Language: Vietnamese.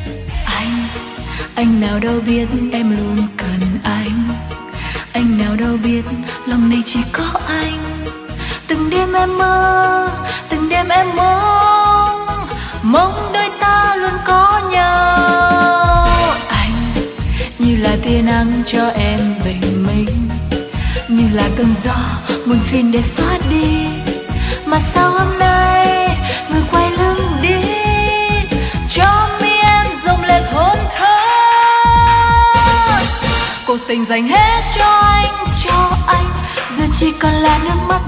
Anh nào đâu biết em luôn cần anh nào đâu biết lòng này chỉ có anh. Từng đêm em mơ, từng đêm em mong đôi ta luôn có nhau. Anh như là tia nắng cho em bình minh, như là cơn gió buồn phiền để xóa đi. Mà sao hôm nay người quay lưng đi, cho mi em rông lên thốn thớ. Cuộc tình dành hết cho anh, giờ chỉ còn là nước mắt